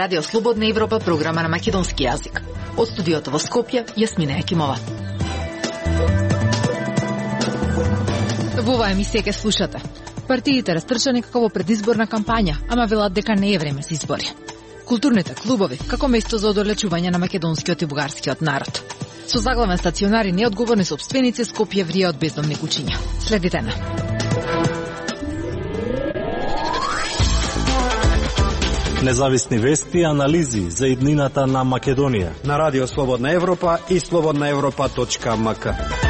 Радио Слободна Европа, програма на македонски јазик. Од студиото во Скопје, Јасмина Екимова. Во оваа емисија ќе слушате: партиите растрчани како во предизборна кампања, ама велат дека не е време за избори. Културните клубови како место за одолечување на македонскиот и бугарскиот народ. Со заглавен стационари неодговорни сопственици Скопје врие од бездомни кучиња. Следите на. Независни вести и анализи за иднината на Македонија на Радио Слободна Европа и slobodnaevropa.mk.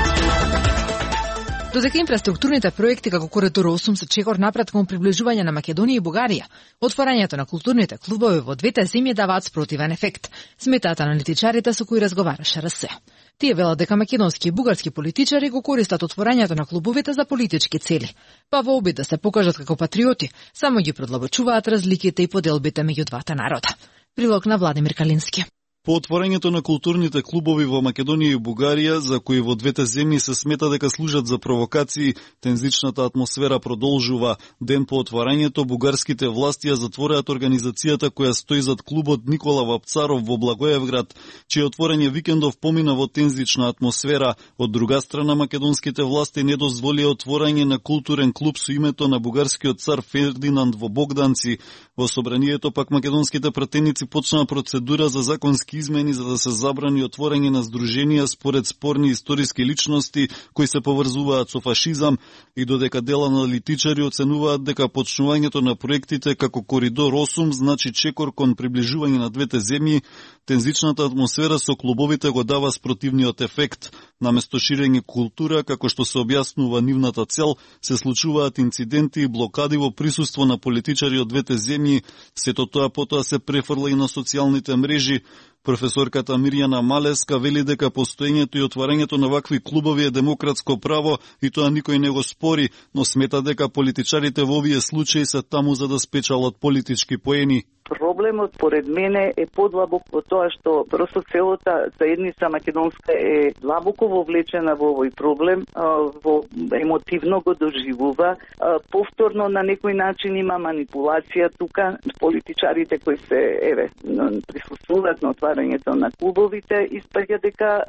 Додека инфраструктурните проекти како Коридор 8 се чекор напред кон приближување на Македонија и Бугарија, отворањето на културните клубови во двете земји даваат спротивен ефект, сметаат аналитичарите со кои разговараше РС. Тие велат дека македонски и бугарски политичари го користат отворањето на клубовите за политички цели, па во обид да се покажат како патриоти, само ги продлабочуваат разликите и поделбите меѓу двата народа. Прилог на Владимир Калински. По отворањето на културните клубови во Македонија и Бугарија, за кои во двете земји се смета дека служат за провокации, тензичната атмосфера продолжува. Ден по отворањето, бугарските власти ја затвореат организацијата која стои зад клубот Никола Вапцаров во Благоевград, чие отворање викендов помина во тензична атмосфера. Од друга страна, македонските власти не дозволија отворање на културен клуб со името на бугарскиот цар Фердинанд во Богданци. Во собранието пак македонските пратеници почнаа процедура за законски измени за да се забрани отворање на здруженија според спорни историски личности кои се поврзуваат со фашизам, и додека дел аналитичари оценуваат дека почнувањето на проектите како Коридор 8 значи чекор кон приближување на двете земји, тензичната атмосфера со клубовите го дава спротивниот ефект. Наместо ширење култура, како што се објаснува нивната цел, се случуваат инциденти и блокади во присуство на политичари од двете земји. Сето тоа потоа се префрла и на социјалните мрежи. Професорката Мирјана Малеска вели дека постоењето и отварањето на вакви клубови е демократско право и тоа никој не го спори, но смета дека политичарите во овие случаи се таму за да спечалат политички поени. Проблемот, поред мене, е подлабок во тоа што просто целата заедница македонска е длабоко вовлечена во овој проблем, во емотивно го доживува. Повторно на некој начин има манипулација тука. Политичарите кои се присуствуваат на отварањето на клубовите испаѓа дека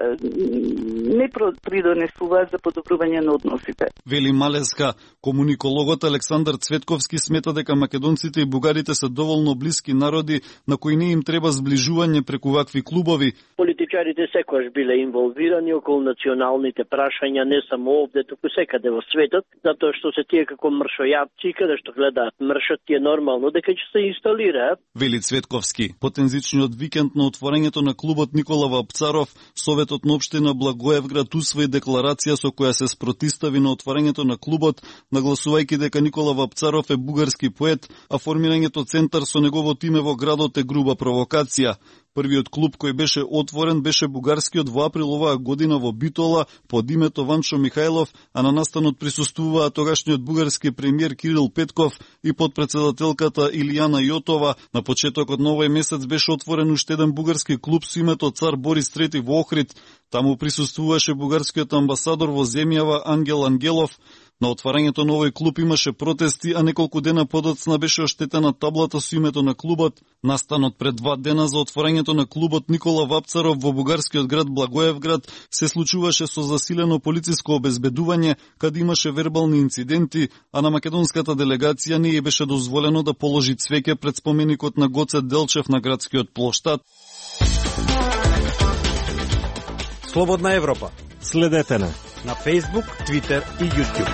не придонесуваат за подобрување на односите. Вели Малеска. Комуникологот Александар Цветковски смета дека македонците и бугарите се доволно блиски народи на кои не им треба зближување преку вакви клубови. Политичарите секогаш биле инволвирани околу националните прашања, не само овде, туку секаде во светот, затоа што се тие како мршојапци, каде што гледаат мршот, е нормално дека ќе се инсталираат. Вели Цветковски. По тензичниот викенд на отворањето на клубот Никола Вапцаров, Советот на општина Благоевград усвои декларација со која се спротистави на отворањето на клубот, нагласувајќи дека Никола Вапцаров е бугарски поет, а формирањето центар со неговото име во градот е груба провокација. Првиот клуб кој беше отворен беше бугарскиот во април оваа година во Битола под името Ванчо Михајлов, а на настанот присуствуваа тогашниот бугарски премиер Кирил Петков и подпредседателката Илијана Јотова. На почетокот на овој месец беше отворен уште еден бугарски клуб со името Цар Борис III во Охрид. Таму присуствуваше бугарскиот амбасадор во земјава Ангел Ангелов. На отварањето на овој клуб имаше протести, а неколку дена подоцна беше оштетена таблата со името на клубот. Настанот пред 2 дена за отварањето на клубот Никола Вапцаров во бугарскиот град Благоевград се случуваше со засилено полициско обезбедување, каде имаше вербални инциденти, а на македонската делегација не ја беше дозволено да положи цвеќе пред споменикот на Гоце Делчев на градскиот плоштад. Слободна Европа. Следете на Facebook, Twitter и YouTube.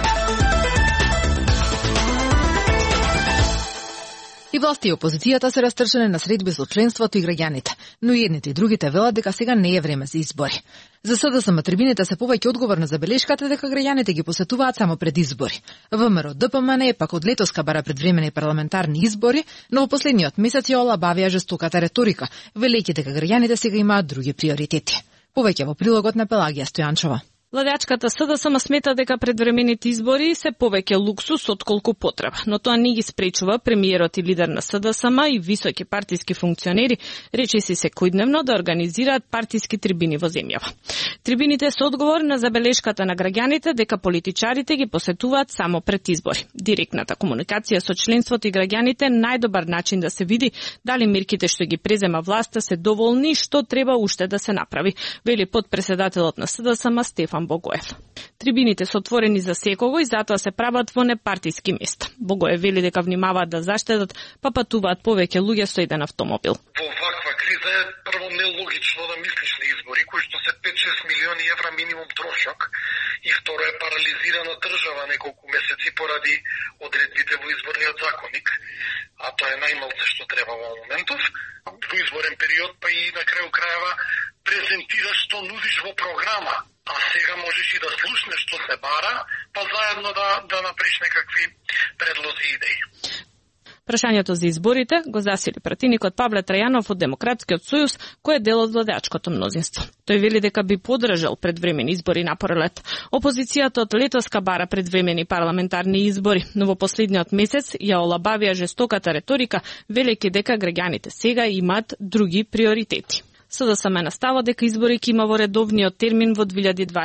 И власти и опозицијата се растрчани на средби со членството и граѓаните, но и едните и другите велат дека сега не е време за избори. За СДСМ трибините се повеќе одговор на забелешката дека граѓаните ги посетуваат само пред избори. ВМРО ДПМН пак од летоска бара предвремени парламентарни избори, но во последниот месец ја олабавија жестоката реторика, велејќи дека граѓаните сега имаат други приоритети. Повеќе во прилогот на Пелагија Стојанчова. Владеачката СДСМ смета дека предвремените избори се повеќе луксус отколку потреба, но тоа не ги спречува премиерот и лидер на СДСМ и високи партиски функционери речиси секојдневно да организираат партиски трибини во земјава. Трибините се одговор на забелешката на граѓаните дека политичарите ги посетуваат само пред избори. Директната комуникација со членството и граѓаните најдобар начин да се види дали мерките што ги презема власта се доволни и што треба уште да се направи, вели потпредседателот на СДСМ Стефан Богоев. Трибините се отворени за секого и затоа се прават во непартиски места. Богоев вели дека внимаваат да заштедат, па патуваат повеќе луѓе со еден автомобил. Во ваква криза е прво нелогично да мислиш на избори, кои што се 5-6 милиони евра минимум трошок, и второ е парализирана држава неколку месеци поради одредбите во изборниот законник, а тоа е најмалце што треба во моментов. Во изборен период, па и на крају крајава презентираш што нудиш во програма, а сега можеш и да слушнеш што се бара, па заедно да направиш некакви предлози и идеи. Прашањето за изборите го засили пратеникот Павле Трајанов од Демократскиот сојуз, кој е дел од владеачкото мнозинство. Тој вели дека би подржал предвремени избори на пролет. Опозицијата од летоска бара предвремени парламентарни избори, но во последниот месец ја олабавија жестоката реторика, велејќи дека граѓаните сега имаат други приоритети. СДСМ настава дека избори ќе има во редовниот термин во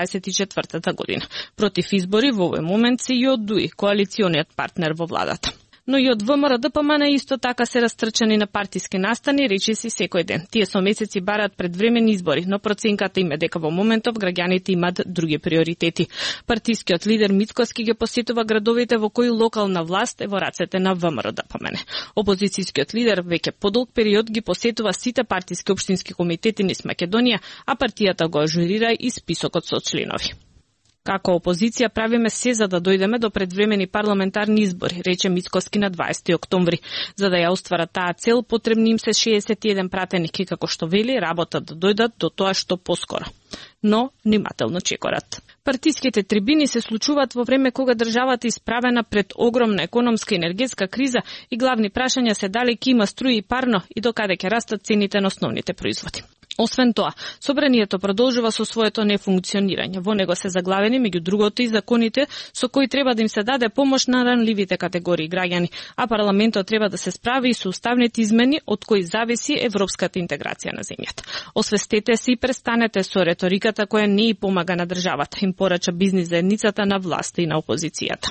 2024 година. Против избори во овој момент се и од ДУИ, коалициониот партнер во владата. Но и од ВМРО ДПМН исто така се растрчани на партиски настани, речиси секој ден. Тие со месеци бараат предвремени избори, но проценката им е дека во моментов граѓаните имаат други приоритети. Партискиот лидер Мицкоски ги посетува градовите во кои локална власт е во рацете на ВМРО ДПМН. Опозицијскиот лидер веќе подолг период ги посетува сите партиски општински комитети низ Македонија, а партијата го ажурира и списокот со членови. Како опозиција правиме се за да дојдеме до предвремени парламентарни избори, рече Мицкоски на 20 октомври. За да ја остварат таа цел, потребни им се 61 пратеники, како што вели, работа да дојдат до тоа што поскоро. Но внимателно чекорат. Партиските трибини се случуваат во време кога државата исправена пред огромна економска и енергетска криза и главни прашања се дали ќе има струја и парно и докаде ќе растат цените на основните производи. Освен тоа, собранието продолжува со своето нефункционирање. Во него се заглавени меѓу другото и законите со кои треба да им се даде помош на ранливите категории граѓани, а парламентот треба да се справи и со уставните измени од кои зависи европската интеграција на земјата. Освестете се и престанете со реториката која не и помага на државата, им порача бизнис заедницата на власта и на опозицијата.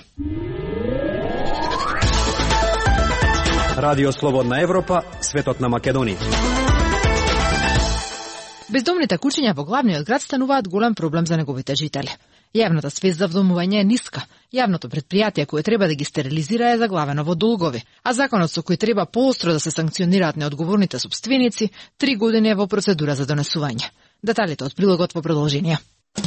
Радио Слободна Европа, светот на Македонија. Бездомните кучиња во главниот град стануваат голем проблем за неговите жители. Јавната свест за вдомување е ниска. Јавното предпријатие кое треба да ги стерилизира е заглавено во долгови, а законот со кој треба поостро да се санкционираат неодговорните сопственици 3 години е во процедура за донесување. Деталите од прилогот во продолжение.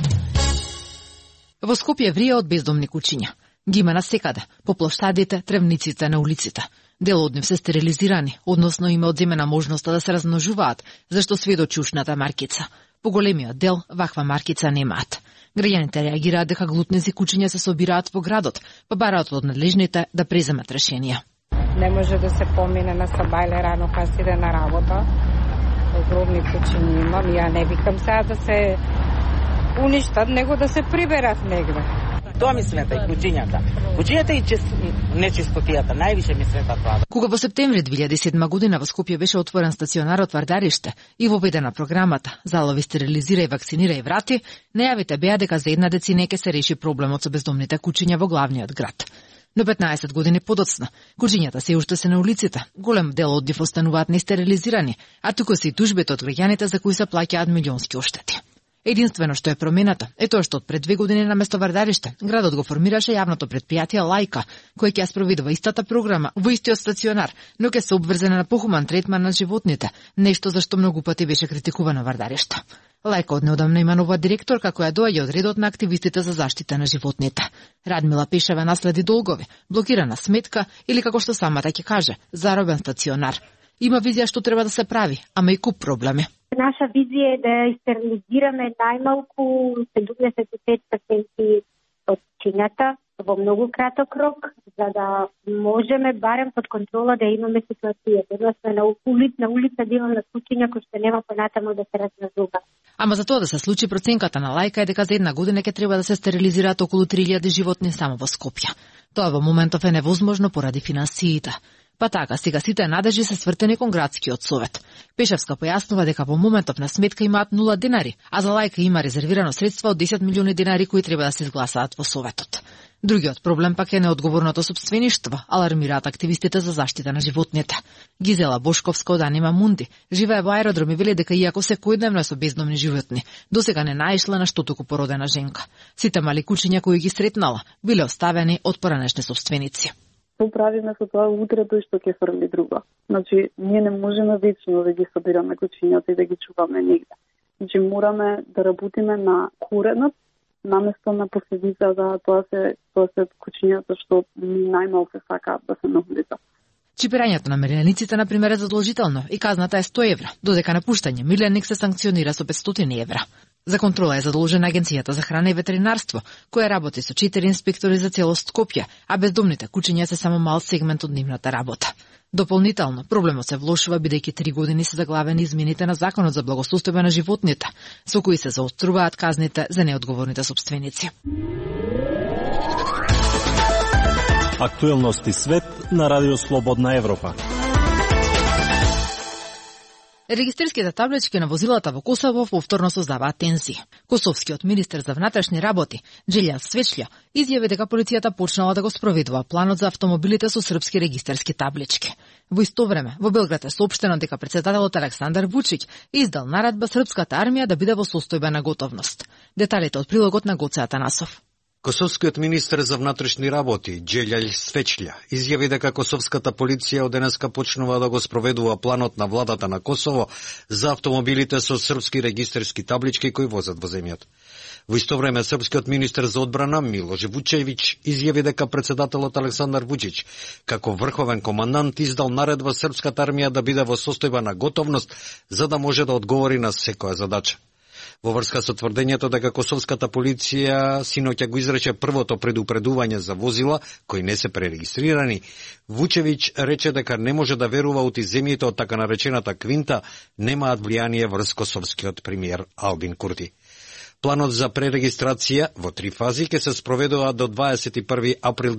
Во Скопје врие од бездомни кучиња. Ги има насекаде, по плоштадите, тревниците, на улиците. Дел од нив се стерилизирани, односно има одземена можноста да се размножуваат, зашто сведочи ушната маркица. Поголемиот дел ваква маркица немаат. Граѓаните реагираат дека глутнизи кучиња се собираат по градот, па бараат од надлежните да преземат решенија. Не може да се помине на сабајле рано кога се иде на работа. Огромни кучиња имам, ја не викам сега да се уништат, него да се приберат негде. Тоа ми смета и кучињата. Кучињата и нечистотијата, највише ми смета тоа. Кога во септември 2007 година во Скопје беше отворен стационарот Вардариште и воведена програмата Залови стерилизира и вакцинира и врати, најавите беа дека за една децина ќе се реши проблемот со бездомните кучиња во главниот град. Но 15 години подоцна, кучињата се уште се на улиците. Голем дел од нив остануваат нестерилизирани, а туку се и тужбите од граѓаните за кои се плаќаат милионски оштети. Единствено што е промената е тоа што од пред 2 години наместо Вардариште, градот го формираше јавното предпријатие Лајка, кој ќе ја спроведува истата програма во истиот стационар, но ќе се обврзана на похуман третман на животните, нешто за што многу пати беше критикувано Вардариште. Лајка однеодамна има нова директорка која доаѓа од редот на активистите за заштита на животните. Радмила Пешева наследи долгови, блокирана сметка или како што самата ќе каже, заробен стационар. Има визија што треба да се прави, ама и куп проблеми. Наша визија е да стерилизираме најмалку 75% од кучињата во многу краток рок, за да можеме барем под контрола да имаме ситуација. Односно на улица да имаме кучиња кои што нема понатаму да се размножуваат. Ама за тоа да се случи, проценката на лајка е дека за една година ќе треба да се стерилизираат околу 3000 животни само во Скопје. Тоа во моментов е невозможно поради финансиите. Па така, сега сите надежи се свртени кон градскиот совет. Пешевска појаснува дека во моментов на сметка имаат 0 денари, а за лајка има резервирано средства од 10 милиони денари кои треба да се изгласаат во советот. Другиот проблем пак е неодговорното сопствеништво, алармираат активистите за заштита на животните. Гизела Бошковска од Анима Мунди живее во аеродром и вели дека иако секојдневно е со бездомни животни, досега не наишла на штотуку породена женка. Сите мали кучиња кои ги сретнала биле оставени од поранешни сопственици. Што правиме со тоа утре тој што ќе фрли друга. Значи, ние не можеме вечно да ги собираме кучињата и да ги чуваме негде. Значи, мораме да работиме на коренот, наместо на последица за тоа се кучињата што најмал се сакаат да се нагледат. Чипирањето на милениците, например, е задолжително и казната е 100 евра, додека напуштање миленик се санкционира со 500 евра. За контрола е задолжена Агенцијата за храна и ветеринарство, која работи со 4 инспектори за целост Скопје, а бездомните кучиња се само мал сегмент од нивната работа. Дополнително, проблемот се влошува бидејќи 3 години се заглавени измените на Законот за благосостојба на животните, со кои се заоструваат казните за неодговорните сопственици. Актуелности свет на Радио Слободна Европа. Регистерските таблички на возилата во Косово повторно создаваат тензии. Косовскиот министер за внатрешни работи, Джилјан Свечља, изјави дека полицијата почнала да го спроведува планот за автомобилите со српски регистерски таблички. Во исто време, во Белград е соопштено дека претседателот Александар Вучиќ издал наредба српската армија да биде во состојбена готовност. Деталите од прилогот на Гоце Атанасов. Косовскиот министер за внатрешни работи, Джилјан Свечља, изјави дека косовската полиција од денеска почнува да го спроведува планот на владата на Косово за автомобилите со српски регистерски таблички кои возат во земјата. Во исто време, српскиот министер за одбрана Милош Вучевиќ изјави дека претседателот Александар Вучиќ, како врховен командант, издал наредба српската армија да биде во состојба на готовност за да може да одговори на секоја задача. Во врска со тврдењето дека косовската полиција синоќа го изрече првото предупредување за возила кои не се пререгистрирани, Вучевиќ рече дека не може да верува ути земјите од така наречената квинта немаат влијание врз косовскиот премиер Албин Курти. Планот за пререгистрација во 3 фази ќе се спроведува до 21 април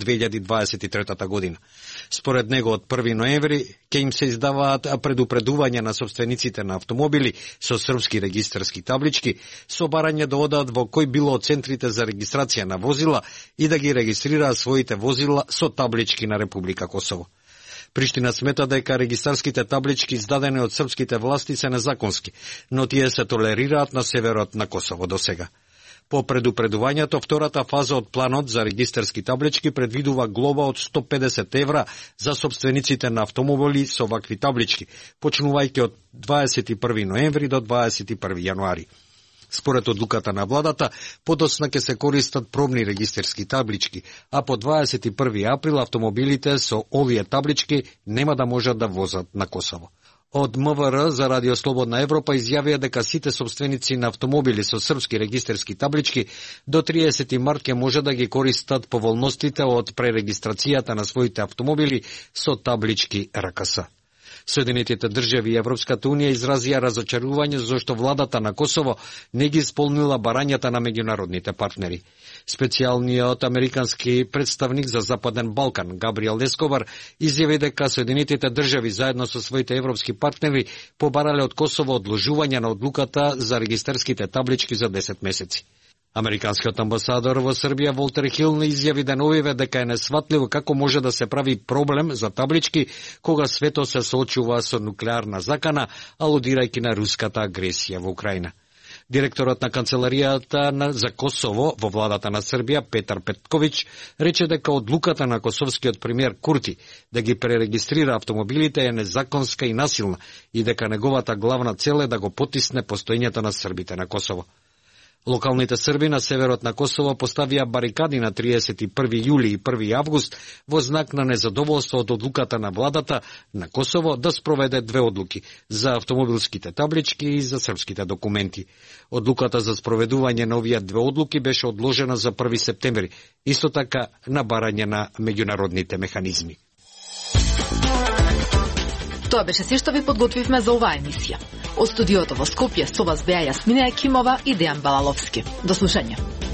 2023 година. Според него од 1 ноември ќе им се издаваат предупредувања на собствениците на автомобили со српски регистерски таблички со барање да одат во кој било од центрите за регистрација на возила и да ги регистрираат своите возила со таблички на Република Косово. Приштина смета дека регистарските таблички издадени од српските власти се незаконски, но тие се толерираат на северот на Косово досега. По предупредувањето, втората фаза од планот за регистерски таблички предвидува глоба од 150 евра за собствениците на автомобили со вакви таблички, почнувајќи од 21 ноември до 21 јануари. Според одлуката на владата, подоцна ќе се користат пробни регистерски таблички, а по 21 април автомобилите со овие таблички нема да можат да возат на Косово. Од МВР за Радио Слободна Европа изјавија дека сите собственици на автомобили со српски регистерски таблички до 30 март ќе може да ги користат поволностите од пререгистрацијата на своите автомобили со таблички РКС. Соединетите држави и Европската унија изразија разочарување зашто владата на Косово не ги исполнила барањата на меѓународните партнери. Специјалниот американски представник за Западен Балкан Габриел Ескобар изјави дека Соединетите држави заедно со своите европски партнери побарале од Косово одложување на одлуката за регистерските таблички за 10 месеци. Американскиот амбасадор во Србија Волтер Хил изјави деновиве дека е несватливо како може да се прави проблем за таблички кога светот се соочува со нуклеарна закана, алудирајќи на руската агресија во Украина. Директорот на Канцеларијата за Косово во владата на Србија Петар Петковиќ рече дека одлуката на косовскиот премиер Курти да ги пререгистрира автомобилите е незаконска и насилна и дека неговата главна цел е да го потисне постоењето на србите на Косово. Локалните срби на северот на Косово поставија барикади на 31 јули и 1 август во знак на незадоволство од одлуката на владата на Косово да спроведе 2 одлуки за автомобилските таблички и за српските документи. Одлуката за спроведување на овие 2 одлуки беше одложена за 1 септември, исто така на барање на меѓународните механизми. Тоа беше се што ви подготвивме за оваа емисија. Од студиото во Скопје со вас беа Јасмина Екимова и Дејан Балаловски. До слушање.